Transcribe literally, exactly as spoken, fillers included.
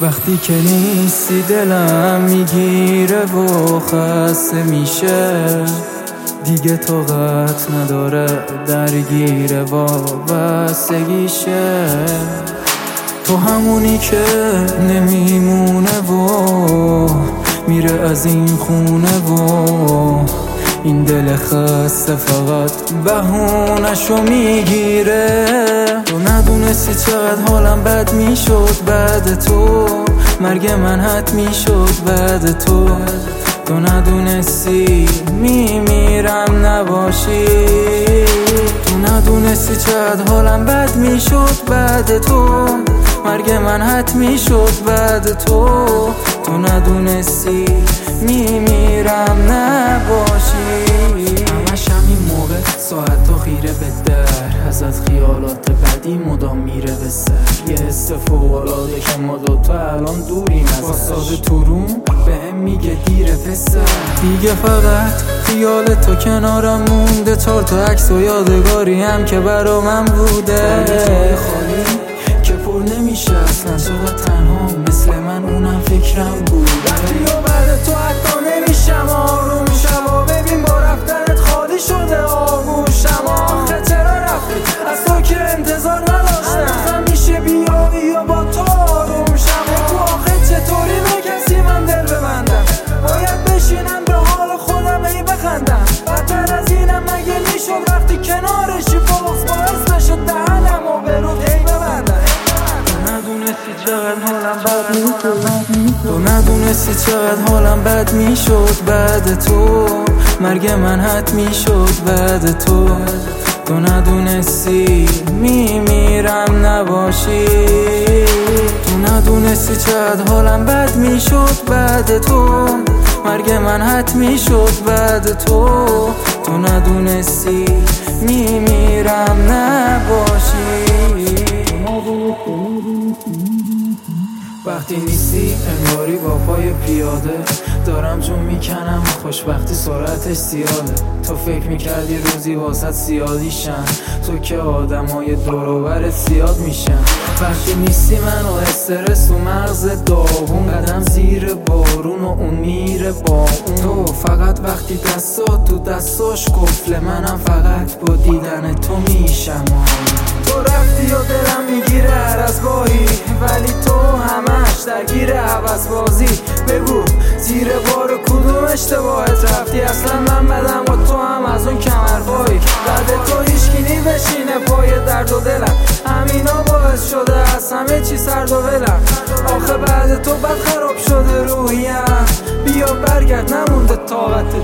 وقتی که نیستی دلم میگیره و خسته میشه، دیگه طاقت نداره درگیره وابستگیشه. تو همونی که نمیمونه و میره از این خونه و این دل خسته فقط بهونشو میگیره. تو ندونستی چقدر حالم بد میشد بعد تو، مرگ من حتمی شد بعد تو. تو ندونستی میمیرم نباشی، تو ندونستی چقدر حالم بد میشد بعد تو، مرگ من حتمی شد بعد تو. تو ندونستی میمیرم نباشی. همش همین موقع ساعت تا خیره به در، ازت خیالات بدی مدام میره به سر. یه حس فوق‌العاده که ما دوتا الان دوریم ازش، واساده تو روم بهم میگه دیره پسر. دیگه فقط خیال تو کنارم مونده، چار تا عکس و یادگاری هم که برا من بوده. خالی که پر نمیشه اصلا، چقدر تنها مثل من اونم فکرم بود. وقتی و بعد تو حتی نمیشم آروم شما، ببین با رفتنت خالی شده آغوشم. آخه چرا رفتی از تو که انتظار نداشتم، هنوزم میشه بیایی یا با تو آروم شم. تو آخه چطوری به کسی من دل ببندم، باید بشینم به حال خودم ای بخندم. بدتر از اینم مگه میشد وقتی کنارشی بغض باعث بشه دهنم و به رود ای ببندم. تو ندونستی چقدر حالم بد میشد بعد تو، مرگ من حتمی شد بعد تو. تو ندونستی میمیرم نباشی، تو ندونستی چقدر حالم بد میشد بعد تو، مرگ من حتمی شد بعد تو. تو ندونستی میمیرم نباشی. وقتی نیستی انگاری با پای پیاده دارم جون میکنم، خوشبختی سرعتش زیاده. تو فکر میکردی روزی واسط سیادیشن، تو که آدم های دوروبرت زیاد میشن. وقتی نیستی من و استرس و مغز داغون، قدم زیر بارون و اون میره با اون. تو فقط وقتی دستات تو دستاش کفله، منم فقط با دیدن تو میشم. تو رفتی و دلم میگیره هر از گاهی، ولی تو همش درگیر عوض بازی. بگو زیر بار کدوم اشتباهت رفتی، اصلا من بدم و تو هم از اون کمربایی. بعد تو هیچکی بشینه پای درد و دلم، همینا باعث شده از همه چی سرد و ولم. آخه بعد تو بد خراب شده روحیم، بیا برگرد نمونده طاقت